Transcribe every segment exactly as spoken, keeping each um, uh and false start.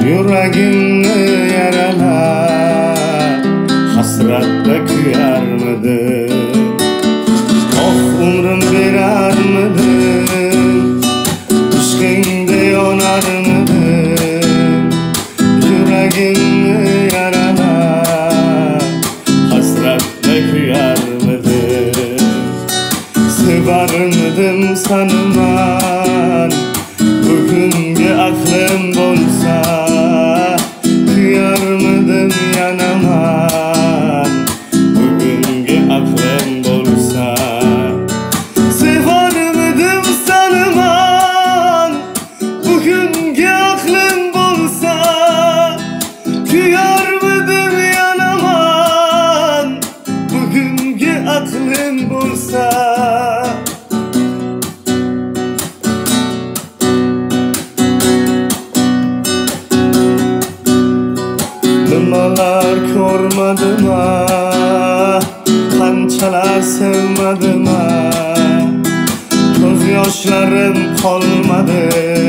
Yuragimni yaralab hasratda kuyarmidim. Oh, umrim berarmidim, ishqingda yonarmidim. Yuragimni yaralab hasratda kuyarmidim. Sevarmidim sanman, bugungi aqlim bo'lsa kuyarmidim yanaman. Bugungi aqlim bo'lsa sevarmidim sanman, bugungi aqlim bo'lsa kuyarmidim yanaman. Bugungi aqlim bo'lsa nimalar ko'rmadim, qanchalar sevmadim, ko'z yoshlarim qolmadi,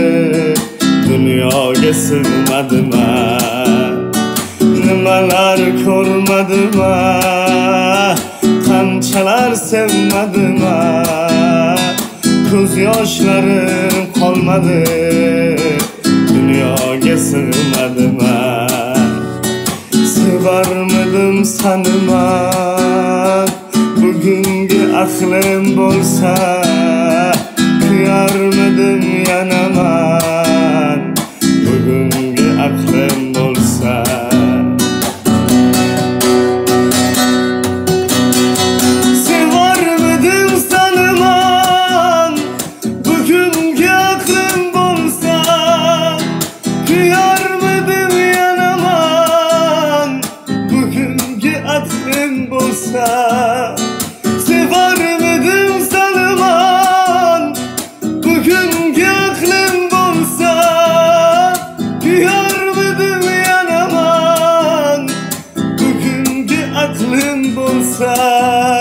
dunyoga sig'madim. Nimalar ko'rmadim, qanchalar sevmadim, ko'z yoshlarim qolmadi, dunyoga sig'madim. Sevarmidim sanman, bugungi aqlim bo'lsa kuyarmidim yanaman. Bugungi aqlim bo'lsa sevarmidim sanman, bugungi aqlim bo'lsa kuyarmidim yanaman. Bugungi aqlim bo'lsa sevarmidim sanman, bugungi aqlim bo'lsa kuyarmidim yanaman. Bugungi aqlim bo'lsa